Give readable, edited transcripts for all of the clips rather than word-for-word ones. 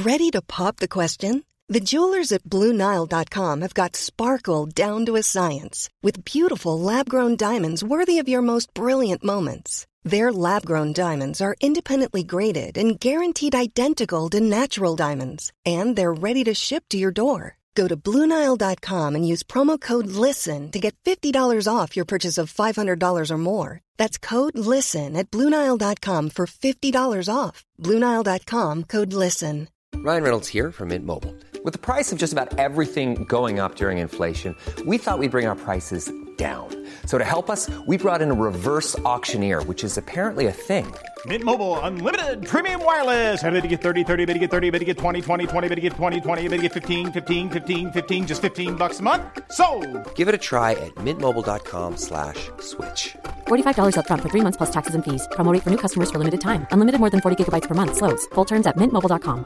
Ready to pop the question? The jewelers at BlueNile.com have got sparkle down to a science with beautiful lab-grown diamonds worthy of your most brilliant moments. Their lab-grown diamonds are independently graded and guaranteed identical to natural diamonds, and they're ready to ship to your door. Go to BlueNile.com and use promo code LISTEN to get $50 off your purchase of $500 or more. That's code LISTEN at BlueNile.com for $50 off. BlueNile.com, code LISTEN. Ryan Reynolds here from Mint Mobile. With the price of just about everything going up during inflation, we thought we'd bring our prices down. So to help us, we brought in a reverse auctioneer, which is apparently a thing. Mint Mobile Unlimited Premium Wireless. How to get 30, 30, bit to get 30, bit to get 20, 20, 20, bit to get 20, 20, bit to get 15, 15, 15, 15, just $15 a month? Sold! Give it a try at mintmobile.com/switch. $45 up front for 3 months plus taxes and fees. Promo rate for new customers for limited time. Unlimited more than 40 gigabytes per month. Slows full terms at mintmobile.com.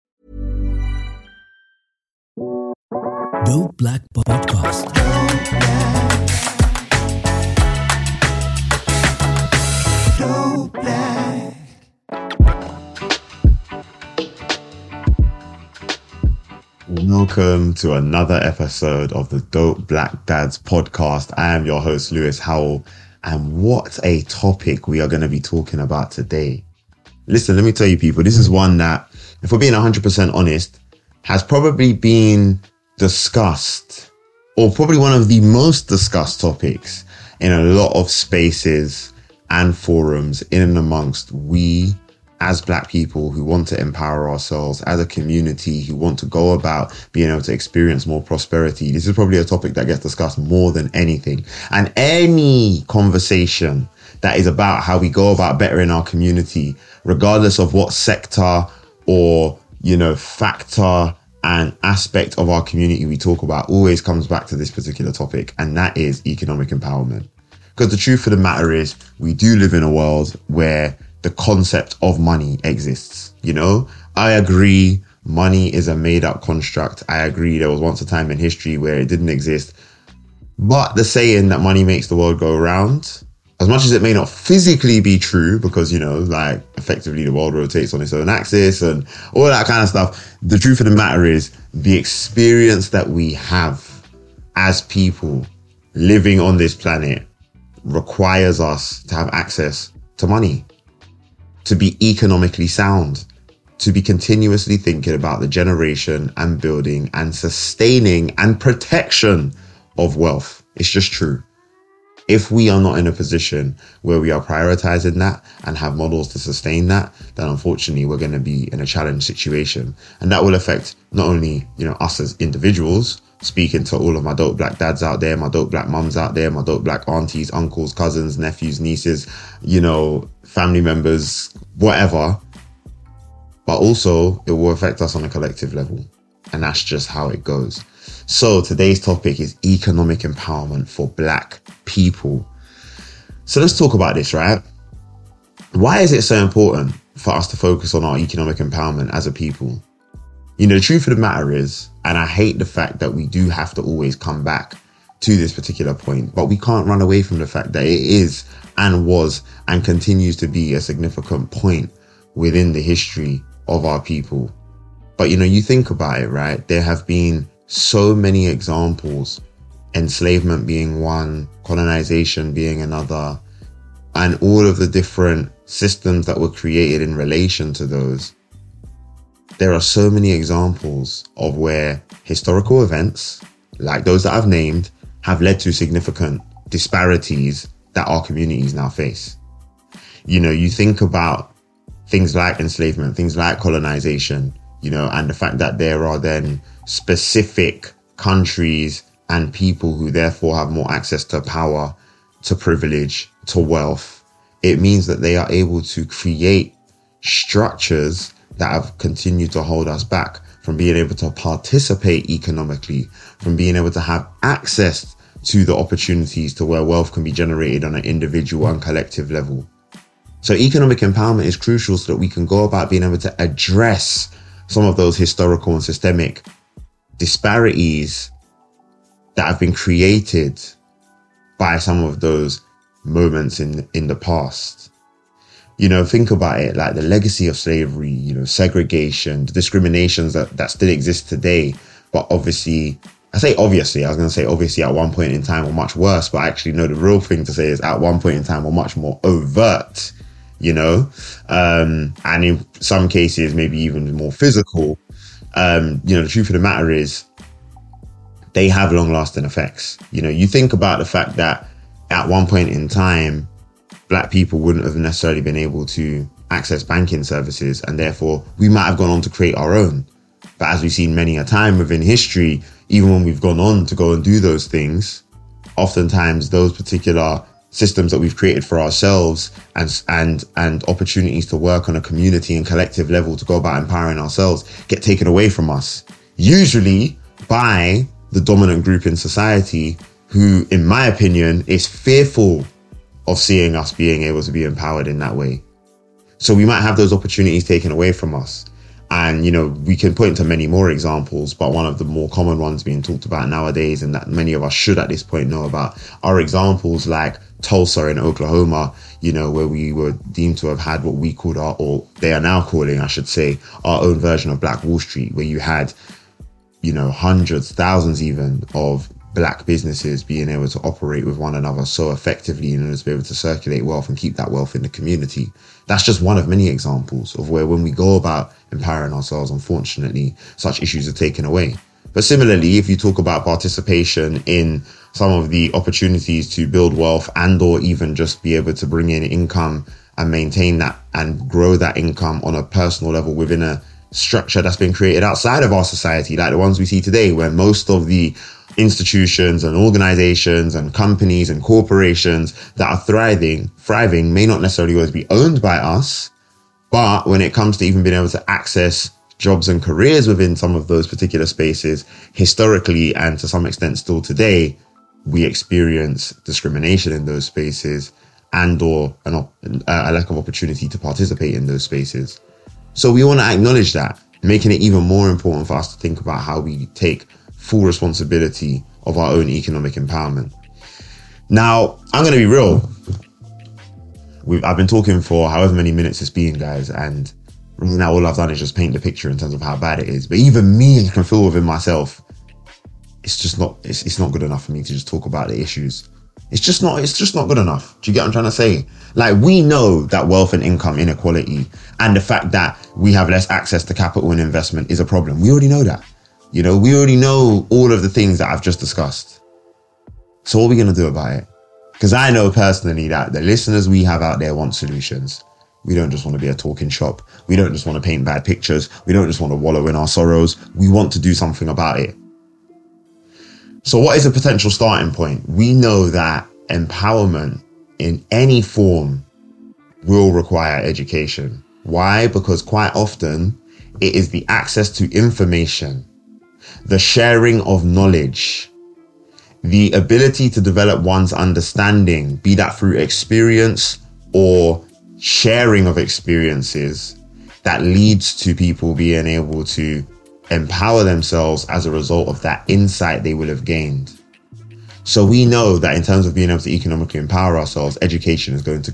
Dope Black Podcast. Dope Black. Welcome to another episode of the Dope Black Dads podcast. I am your host, Lewis Howell, and what a topic we are going to be talking about today. Listen, let me tell you people, this is one that, if we're being 100% honest, has probably been discussed, or probably one of the most discussed topics in a lot of spaces and forums in and amongst we as Black people who want to empower ourselves, as a community who want to go about being able to experience more prosperity. This is probably a topic that gets discussed more than anything. And any conversation that is about how we go about bettering our community, regardless of what sector or, factor and aspect of our community we talk about, always comes back to this particular topic, and that is economic empowerment. Because the truth of the matter is, we do live in a world where the concept of money exists. I agree, money is a made up construct. I agree, there was once a time in history where it didn't exist. But the saying that money makes the world go round, as much as it may not physically be true, because, effectively the world rotates on its own axis and all that kind of stuff, the truth of the matter is the experience that we have as people living on this planet requires us to have access to money, to be economically sound, to be continuously thinking about the generation and building and sustaining and protection of wealth. It's just true. If we are not in a position where we are prioritizing that and have models to sustain that, then unfortunately we're going to be in a challenged situation. And that will affect not only, us as individuals, speaking to all of my dope Black dads out there, my dope Black mums out there, my dope Black aunties, uncles, cousins, nephews, nieces, family members, whatever. But also it will affect us on a collective level. And that's just how it goes. So today's topic is economic empowerment for Black people. So let's talk about this, right? Why is it so important for us to focus on our economic empowerment as a people? The truth of the matter is, and I hate the fact that we do have to always come back to this particular point, but we can't run away from the fact that it is and was and continues to be a significant point within the history of our people. But you think about it, right? There have been so many examples, enslavement being one, colonization being another, and all of the different systems that were created in relation to those. There are so many examples of where historical events, like those that I've named, have led to significant disparities that our communities now face. You think about things like enslavement, things like colonization, and the fact that there are then specific countries and people who therefore have more access to power, to privilege, to wealth. It means that they are able to create structures that have continued to hold us back from being able to participate economically, from being able to have access to the opportunities to where wealth can be generated on an individual and collective level. So economic empowerment is crucial so that we can go about being able to address some of those historical and systemic disparities that have been created by some of those moments in the past. You know, think about it, like the legacy of slavery, you know, segregation, the discriminations that still exist today. But obviously, I was going to say obviously at one point in time were much worse, but actually no, the real thing to say is at one point in time were much more overt, you know, and in some cases, maybe even more physical. You know, the truth of the matter is they have long lasting effects. You know, you think about the fact that at one point in time, Black people wouldn't have necessarily been able to access banking services, and therefore we might have gone on to create our own. But as we've seen many a time within history, even when we've gone on to go and do those things, oftentimes those particular systems that we've created for ourselves and opportunities to work on a community and collective level to go about empowering ourselves get taken away from us, usually by the dominant group in society who, in my opinion, is fearful of seeing us being able to be empowered in that way. So we might have those opportunities taken away from us. And, you know, we can point to many more examples, but one of the more common ones being talked about nowadays, and that many of us should at this point know about, are examples like Tulsa in Oklahoma, you know, where we were deemed to have had what we called or they are now calling, I should say, our own version of Black Wall Street, where you had, you know, hundreds, thousands even of Black businesses being able to operate with one another so effectively in order to be able to circulate wealth and keep that wealth in the community. That's just one of many examples of where when we go about empowering ourselves, unfortunately, such issues are taken away. But similarly, if you talk about participation in some of the opportunities to build wealth and or even just be able to bring in income and maintain that and grow that income on a personal level within a structure that's been created outside of our society, like the ones we see today, where most of the institutions and organizations and companies and corporations that are thriving may not necessarily always be owned by us. But when it comes to even being able to access jobs and careers within some of those particular spaces, historically and to some extent still today, we experience discrimination in those spaces and or a lack of opportunity to participate in those spaces. So we want to acknowledge that, making it even more important for us to think about how we take full responsibility of our own economic empowerment. Now, I'm going to be real. I've been talking for however many minutes it's been, guys, and now all I've done is just paint the picture in terms of how bad it is. But even me, I can feel within myself, it's not good enough for me to just talk about the issues. It's just not good enough. Do you get what I'm trying to say? Like, we know that wealth and income inequality and the fact that we have less access to capital and investment is a problem. We already know that. You know, we already know all of the things that I've just discussed. So what are we going to do about it? Because I know personally that the listeners we have out there want solutions. We don't just want to be a talking shop. We don't just want to paint bad pictures. We don't just want to wallow in our sorrows. We want to do something about it. So what is a potential starting point? We know that empowerment in any form will require education. Why? Because quite often it is the access to information, the sharing of knowledge, the ability to develop one's understanding, be that through experience or sharing of experiences, that leads to people being able to empower themselves as a result of that insight they will have gained. So we know that in terms of being able to economically empower ourselves, education is going to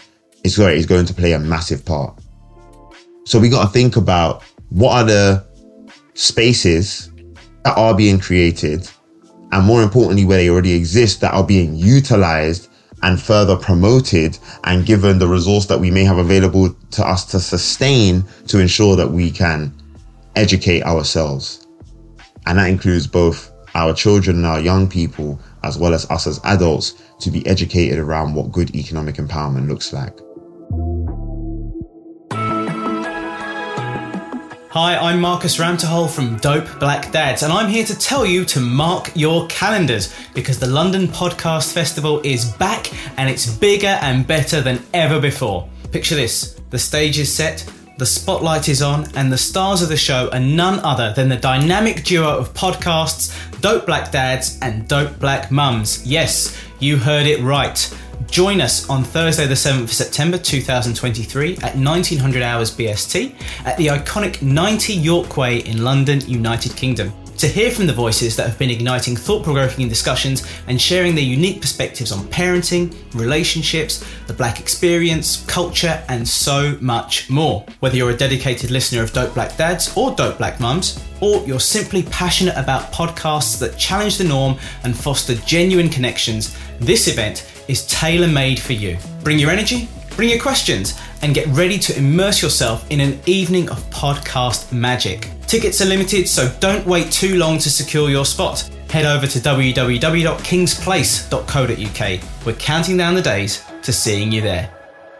play a massive part. So we got to think about what are the spaces that are being created, and more importantly, where they already exist, that are being utilized and further promoted and given the resource that we may have available to us to sustain to ensure that we can educate ourselves. And that includes both our children and our young people, as well as us as adults, to be educated around what good economic empowerment looks like. Hi, I'm Marcus Ramtahol from Dope Black Dads, and I'm here to tell you to mark your calendars because the London Podcast Festival is back and it's bigger and better than ever before. Picture this, the stage is set, the spotlight is on, and the stars of the show are none other than the dynamic duo of podcasts, Dope Black Dads and Dope Black Mums. Yes, you heard it right. Join us on Thursday the 7th of September 2023 at 1900 hours BST at the iconic 90 York Way in London, United Kingdom. To hear from the voices that have been igniting thought-provoking discussions and sharing their unique perspectives on parenting, relationships, the Black experience, culture, and so much more. Whether you're a dedicated listener of Dope Black Dads or Dope Black Mums, or you're simply passionate about podcasts that challenge the norm and foster genuine connections, this event is tailor-made for you. Bring your energy, bring your questions, and get ready to immerse yourself in an evening of podcast magic. Tickets are limited, so don't wait too long to secure your spot. Head over to www.kingsplace.co.uk. We're counting down the days to seeing you there.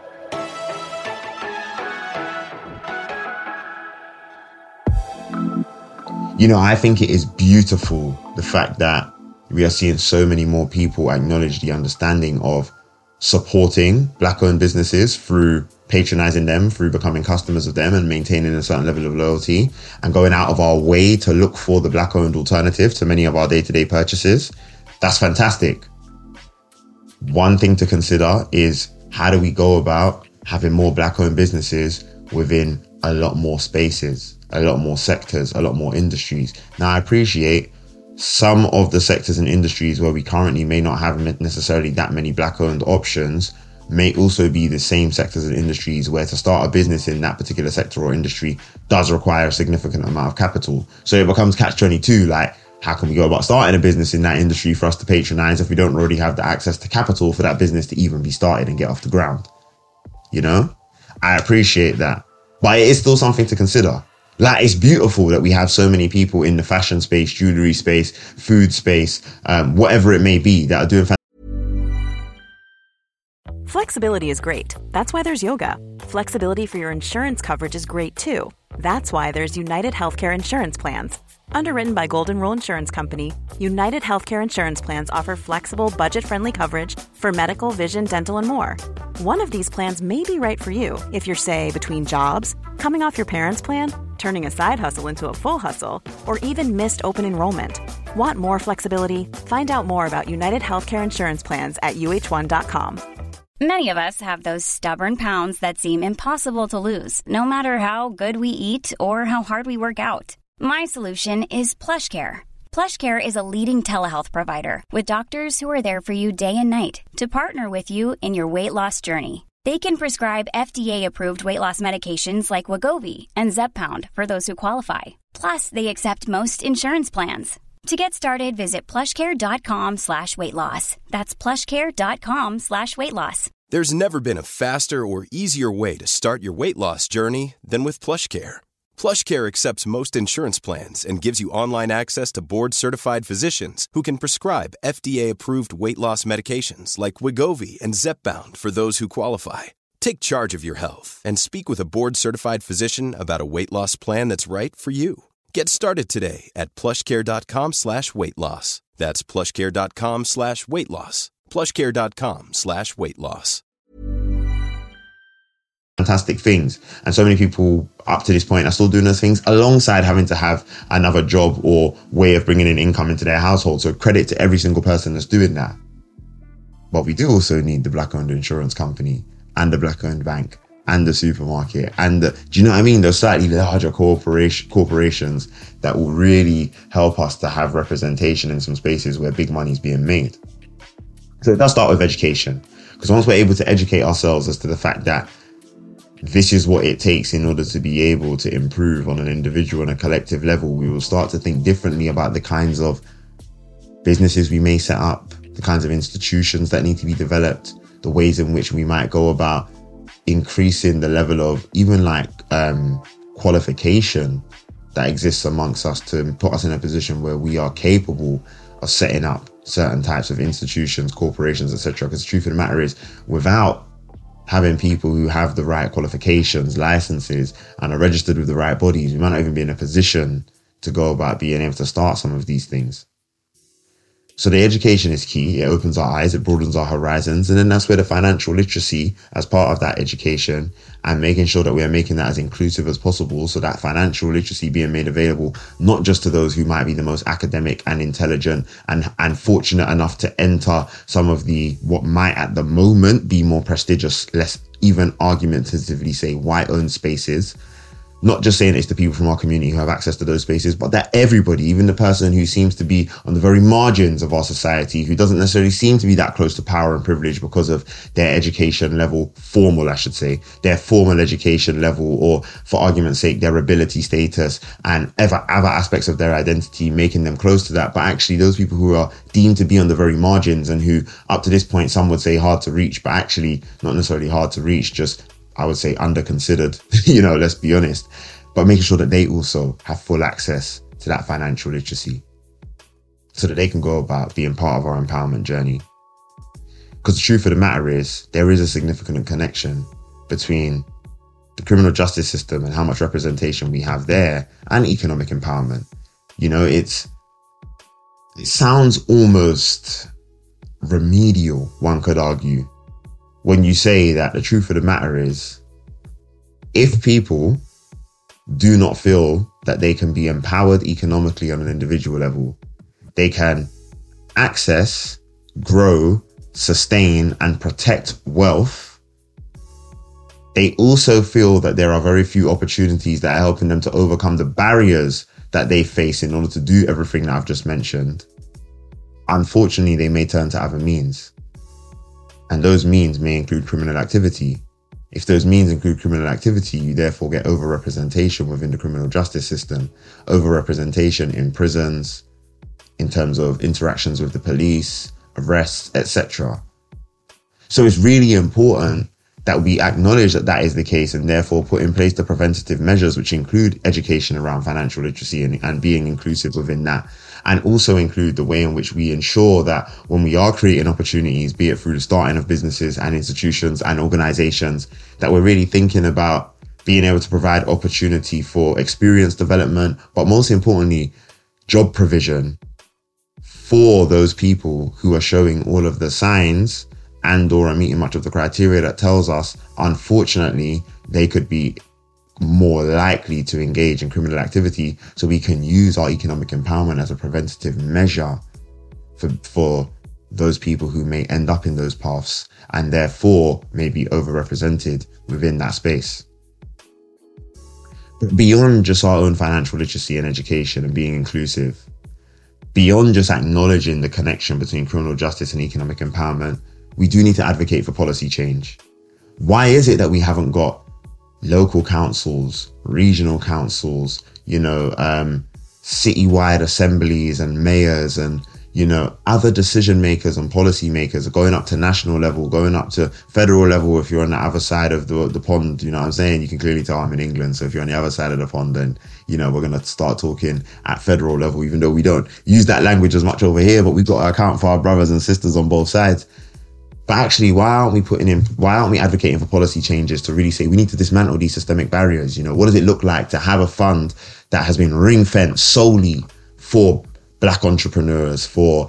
You know, I think it is beautiful, the fact that we are seeing so many more people acknowledge the understanding of supporting Black-owned businesses through patronizing them, through becoming customers of them and maintaining a certain level of loyalty, and going out of our way to look for the Black-owned alternative to many of our day-to-day purchases. That's fantastic. One thing to consider is, how do we go about having more Black-owned businesses within a lot more spaces, a lot more sectors, a lot more industries? Now, I appreciate some of the sectors and industries where we currently may not have necessarily that many Black-owned options may also be the same sectors and industries where to start a business in that particular sector or industry does require a significant amount of capital. So it becomes catch-22, like, how can we go about starting a business in that industry for us to patronize if we don't already have the access to capital for that business to even be started and get off the ground? You know, I appreciate that, but it is still something to consider. Like, it's beautiful that we have so many people in the fashion space, jewelry space, food space, whatever it may be, that are doing Flexibility is great. That's why there's yoga. Flexibility for your insurance coverage is great too. That's why there's United Healthcare Insurance Plans. Underwritten by Golden Rule Insurance Company, United Healthcare Insurance Plans offer flexible, budget-friendly coverage for medical, vision, dental, and more. One of these plans may be right for you if you're, say, between jobs, coming off your parents' plan, turning a side hustle into a full hustle, or even missed open enrollment. Want more flexibility? Find out more about United Healthcare Insurance Plans at uh1.com. Many of us have those stubborn pounds that seem impossible to lose, no matter how good we eat or how hard we work out. My solution is PlushCare. PlushCare is a leading telehealth provider with doctors who are there for you day and night to partner with you in your weight loss journey. They can prescribe FDA-approved weight loss medications like Wegovy and Zepbound for those who qualify. Plus, they accept most insurance plans. To get started, visit plushcare.com/weightloss. That's plushcare.com/weightloss. There's never been a faster or easier way to start your weight loss journey than with PlushCare. PlushCare accepts most insurance plans and gives you online access to board-certified physicians who can prescribe FDA-approved weight loss medications like Wegovy and Zepbound for those who qualify. Take charge of your health and speak with a board-certified physician about a weight loss plan that's right for you. Get started today at plushcare.com/weightloss. That's plushcare.com/weightloss. plushcare.com/weightloss. Fantastic things. And so many people up to this point are still doing those things alongside having to have another job or way of bringing in income into their household. So credit to every single person that's doing that. But we do also need the Black-owned insurance company and the Black-owned bank and the supermarket and do you know what I mean? Those slightly larger corporations that will really help us to have representation in some spaces where big money is being made. So it does start with education, because once we're able to educate ourselves as to the fact that this is what it takes in order to be able to improve on an individual and a collective level, we will start to think differently about the kinds of businesses we may set up, the kinds of institutions that need to be developed, the ways in which we might go about increasing the level of even qualification that exists amongst us to put us in a position where we are capable of setting up certain types of institutions, corporations, etc. Because the truth of the matter is, without having people who have the right qualifications, licenses, and are registered with the right bodies, we might not even be in a position to go about being able to start some of these things. So the education is key. It opens our eyes, it broadens our horizons. And then that's where the financial literacy, as part of that education, and making sure that we are making that as inclusive as possible, so that financial literacy being made available, not just to those who might be the most academic and intelligent and fortunate enough to enter some of the, what might at the moment be more prestigious, less even argumentatively say white-owned spaces, not just saying it's the people from our community who have access to those spaces, but that everybody, even the person who seems to be on the very margins of our society, who doesn't necessarily seem to be that close to power and privilege because of their education level, their formal education level, or for argument's sake, their ability status and other aspects of their identity, making them close to that. But actually those people who are deemed to be on the very margins and who up to this point, some would say hard to reach, but actually not necessarily hard to reach, just I would say under-considered, let's be honest, but making sure that they also have full access to that financial literacy so that they can go about being part of our empowerment journey. Because the truth of the matter is, there is a significant connection between the criminal justice system and how much representation we have there and economic empowerment. It sounds almost remedial, one could argue, when you say that the truth of the matter is, if people do not feel that they can be empowered economically on an individual level, they can access, grow, sustain, and protect wealth, they also feel that there are very few opportunities that are helping them to overcome the barriers that they face in order to do everything that I've just mentioned. Unfortunately, they may turn to other means. And those means may include criminal activity. If those means include criminal activity, you therefore get overrepresentation within the criminal justice system, overrepresentation in prisons, in terms of interactions with the police, arrests, etc. So it's really important that we acknowledge that that is the case and therefore put in place the preventative measures, which include education around financial literacy and being inclusive within that. And also include the way in which we ensure that when we are creating opportunities, be it through the starting of businesses and institutions and organizations, that we're really thinking about being able to provide opportunity for experience development, but most importantly, job provision for those people who are showing all of the signs and or are meeting much of the criteria that tells us, unfortunately, they could be more likely to engage in criminal activity, so we can use our economic empowerment as a preventative measure for those people who may end up in those paths and therefore may be overrepresented within that space. But beyond just our own financial literacy and education and being inclusive, beyond just acknowledging the connection between criminal justice and economic empowerment, we do need to advocate for policy change. Why is it that we haven't got local councils, regional councils, citywide assemblies and mayors and, other decision makers and policy makers going up to national level, going up to federal level if you're on the other side of the pond, you know what I'm saying? You can clearly tell I'm in England. So if you're on the other side of the pond, then, we're going to start talking at federal level, even though we don't use that language as much over here, but we've got to account for our brothers and sisters on both sides. But actually, why aren't we advocating for policy changes to really say we need to dismantle these systemic barriers? What does it look like to have a fund that has been ring-fenced solely for Black entrepreneurs, for,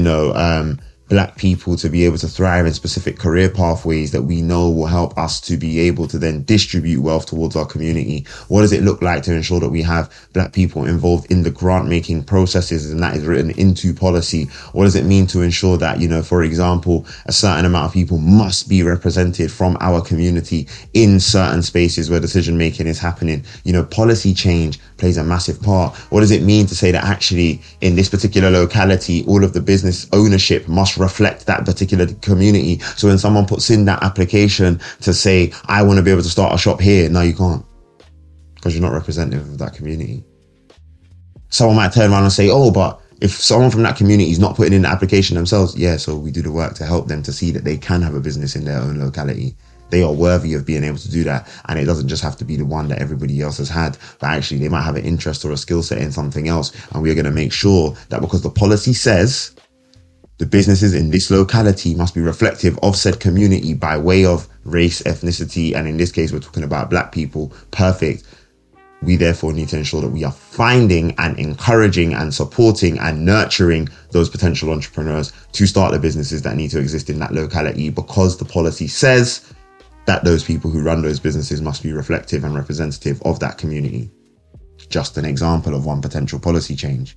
Black people to be able to thrive in specific career pathways that we know will help us to be able to then distribute wealth towards our community? What does it look like to ensure that we have Black people involved in the grant making processes and that is written into policy? What does it mean to ensure that, for example, a certain amount of people must be represented from our community in certain spaces where decision making is happening? Policy change plays a massive part. What does it mean to say that actually in this particular locality, all of the business ownership must reflect that particular community? So when someone puts in that application to say, I want to be able to start a shop here, no, you can't, because you're not representative of that community. Someone might turn around and say, oh, but if someone from that community is not putting in the application themselves, yeah, so we do the work to help them to see that they can have a business in their own locality. They are worthy of being able to do that. And it doesn't just have to be the one that everybody else has had, but actually they might have an interest or a skill set in something else. And we're going to make sure that because the policy says the businesses in this locality must be reflective of said community by way of race, ethnicity, and in this case, we're talking about Black people. Perfect. We therefore need to ensure that we are finding and encouraging and supporting and nurturing those potential entrepreneurs to start the businesses that need to exist in that locality, because the policy says that those people who run those businesses must be reflective and representative of that community. Just an example of one potential policy change.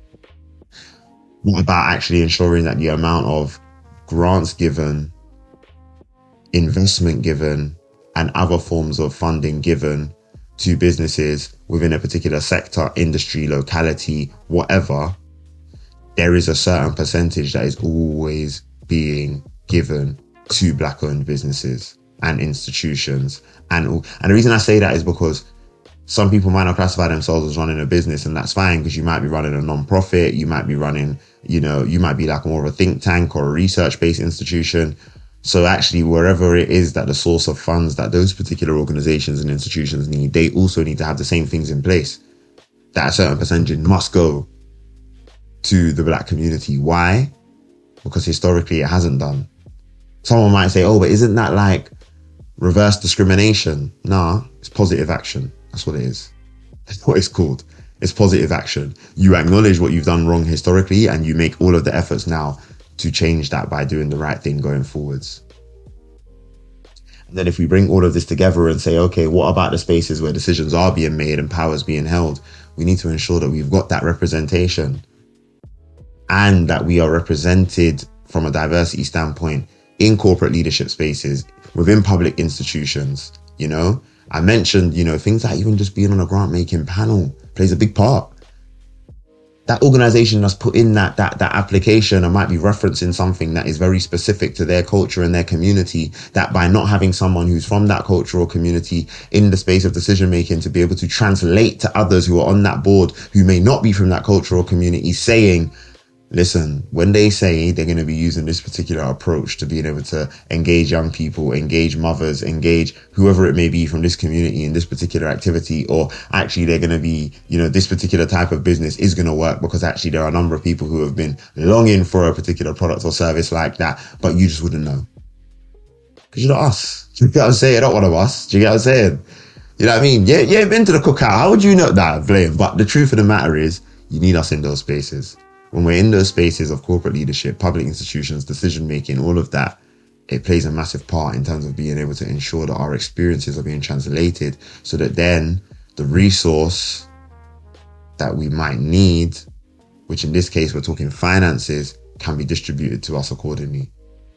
What about actually ensuring that the amount of grants given, investment given, and other forms of funding given to businesses within a particular sector, industry, locality, whatever, there is a certain percentage that is always being given to black-owned businesses and institutions. And the reason I say that is because some people might not classify themselves as running a business, and that's fine, because you might be running a non-profit, you might be running, you might be like more of a think tank or a research-based institution. So actually, wherever it is that the source of funds that those particular organizations and institutions need, they also need to have the same things in place. That a certain percentage must go to the black community. Why? Because historically it hasn't done. Someone might say, oh, but isn't that like reverse discrimination? Nah, it's positive action. That's what it is. That's what it's called. It's positive action. You acknowledge what you've done wrong historically, and you make all of the efforts now to change that by doing the right thing going forwards. And then if we bring all of this together and say, okay, what about the spaces where decisions are being made and powers being held? We need to ensure that we've got that representation, and that we are represented from a diversity standpoint in corporate leadership spaces, within public institutions. I mentioned, things like even just being on a grant making panel plays a big part. That organization that's put in that application and might be referencing something that is very specific to their culture and their community, that by not having someone who's from that cultural community in the space of decision making to be able to translate to others who are on that board who may not be from that cultural community, saying, listen, when they say they're going to be using this particular approach to being able to engage young people, engage mothers, engage whoever it may be from this community in this particular activity, or actually they're going to be, this particular type of business is going to work because actually there are a number of people who have been longing for a particular product or service like that, but you just wouldn't know. Because you're not us. Do you get what I'm saying? You're not one of us. Do you get what I'm saying? You know what I mean? Yeah, you've been to the cookout. How would you know that? Blame. But the truth of the matter is, you need us in those spaces. When we're in those spaces of corporate leadership, public institutions, decision making, all of that, it plays a massive part in terms of being able to ensure that our experiences are being translated, so that then the resource that we might need, which in this case we're talking finances, can be distributed to us accordingly.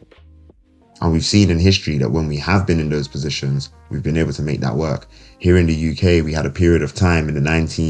And we've seen in history that when we have been in those positions, we've been able to make that work. Here in the UK, we had a period of time in the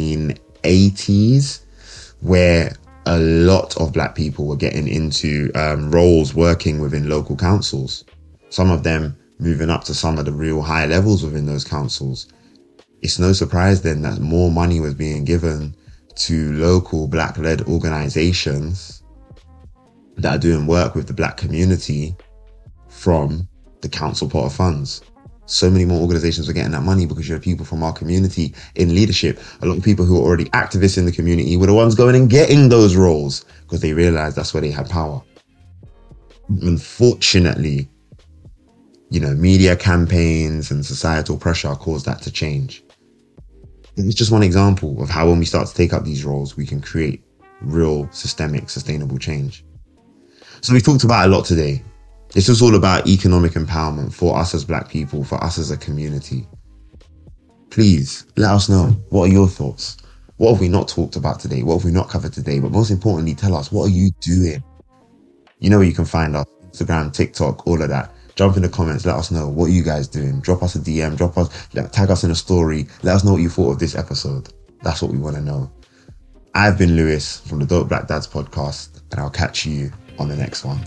1980s where a lot of black people were getting into roles working within local councils. Some of them moving up to some of the real high levels within those councils. It's no surprise then that more money was being given to local black-led organizations that are doing work with the black community from the council pot of funds. So many more organizations were getting that money because you have people from our community in leadership. A lot of people who are already activists in the community were the ones going and getting those roles because they realized that's where they had power. Unfortunately, media campaigns and societal pressure caused that to change. It's just one example of how when we start to take up these roles, we can create real systemic, sustainable change. So we've talked about a lot today. This was all about economic empowerment for us as black people, for us as a community. Please let us know. What are your thoughts? What have we not talked about today? What have we not covered today? But most importantly, tell us, what are you doing? You know where you can find us. Instagram, TikTok, all of that. Jump in the comments. Let us know. What are you guys doing? Drop us a DM. Tag us in a story. Let us know what you thought of this episode. That's what we want to know. I've been Lewis from the Dope Black Dads podcast, and I'll catch you on the next one.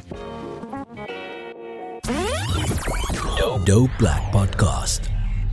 Dope Black Podcast.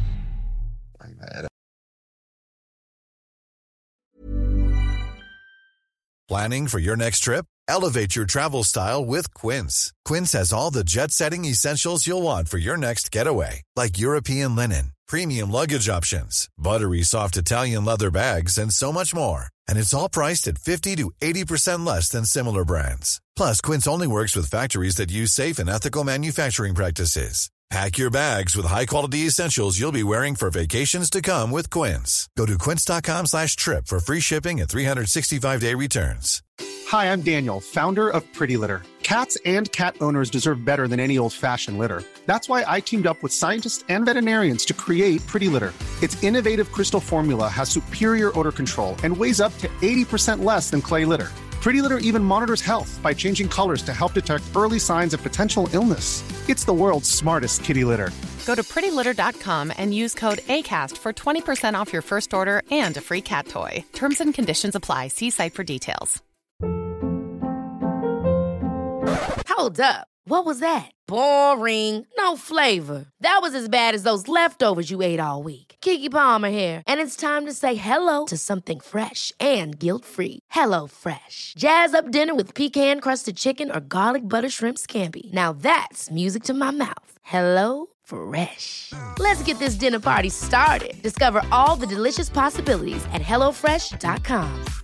Planning for your next trip? Elevate your travel style with Quince. Quince has all the jet-setting essentials you'll want for your next getaway, like European linen, premium luggage options, buttery soft Italian leather bags, and so much more. And it's all priced at 50 to 80% less than similar brands. Plus, Quince only works with factories that use safe and ethical manufacturing practices. Pack your bags with high-quality essentials you'll be wearing for vacations to come with Quince. Go to quince.com/trip for free shipping and 365-day returns. Hi, I'm Daniel, founder of Pretty Litter. Cats and cat owners deserve better than any old-fashioned litter. That's why I teamed up with scientists and veterinarians to create Pretty Litter. Its innovative crystal formula has superior odor control and weighs up to 80% less than clay litter. Pretty Litter even monitors health by changing colors to help detect early signs of potential illness. It's the world's smartest kitty litter. Go to prettylitter.com and use code ACAST for 20% off your first order and a free cat toy. Terms and conditions apply. See site for details. Hold up. What was that? Boring. No flavor. That was as bad as those leftovers you ate all week. Keke Palmer here, and it's time to say hello to something fresh and guilt-free. Hello Fresh. Jazz up dinner with pecan-crusted chicken or garlic butter shrimp scampi. Now that's music to my mouth. Hello Fresh. Let's get this dinner party started. Discover all the delicious possibilities at HelloFresh.com.